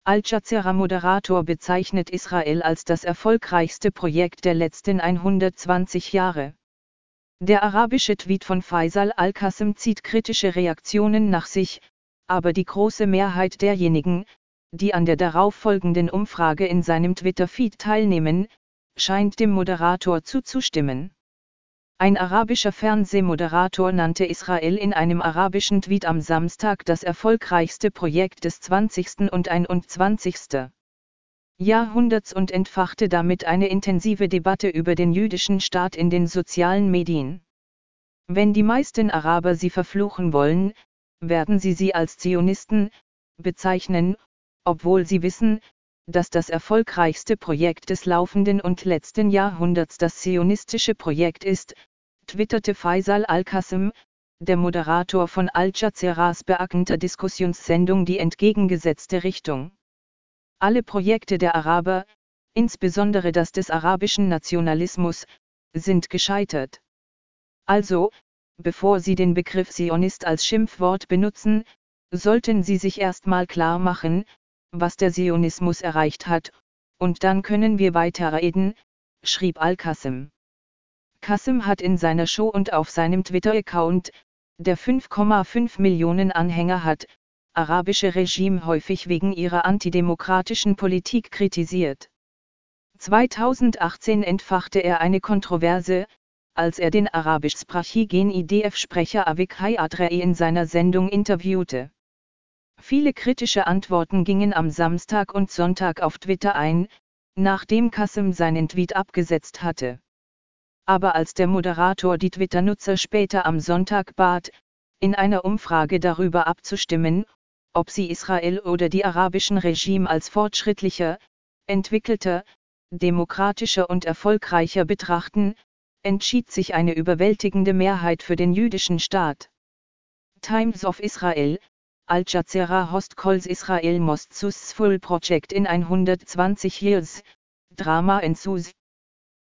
Al-Jazeera-Moderator bezeichnet Israel als das erfolgreichste Projekt der letzten 120 Jahre. Der arabische Tweet von Faisal Al-Qasem zieht kritische Reaktionen nach sich, aber die große Mehrheit derjenigen, die an der darauffolgenden Umfrage in seinem Twitter-Feed teilnehmen, scheint dem Moderator zuzustimmen. Ein arabischer Fernsehmoderator nannte Israel in einem arabischen Tweet am Samstag das erfolgreichste Projekt des 20. und 21. Jahrhunderts und entfachte damit eine intensive Debatte über den jüdischen Staat in den sozialen Medien. Wenn die meisten Araber sie verfluchen wollen, werden sie als Zionisten bezeichnen, obwohl sie wissen, dass das erfolgreichste Projekt des laufenden und letzten Jahrhunderts das zionistische Projekt ist, twitterte Faisal Al-Qasem, der Moderator von Al-Jazeeras beackender Diskussionssendung Die entgegengesetzte Richtung. Alle Projekte der Araber, insbesondere das des arabischen Nationalismus, sind gescheitert. Also, bevor Sie den Begriff Zionist als Schimpfwort benutzen, sollten Sie sich erstmal klar machen, was der Zionismus erreicht hat, und dann können wir weiterreden, schrieb Al-Qasem. Qasem hat in seiner Show und auf seinem Twitter-Account, der 5,5 Millionen Anhänger hat, arabische Regime häufig wegen ihrer antidemokratischen Politik kritisiert. 2018 entfachte er eine Kontroverse, als er den arabischsprachigen IDF-Sprecher Avikai Adrei in seiner Sendung interviewte. Viele kritische Antworten gingen am Samstag und Sonntag auf Twitter ein, nachdem Qasem seinen Tweet abgesetzt hatte. Aber als der Moderator die Twitter-Nutzer später am Sonntag bat, in einer Umfrage darüber abzustimmen, ob sie Israel oder die arabischen Regime als fortschrittlicher, entwickelter, demokratischer und erfolgreicher betrachten, entschied sich eine überwältigende Mehrheit für den jüdischen Staat. Times of Israel, Al-Jazeera host calls Israel most successful project in 120 years, Drama ensues.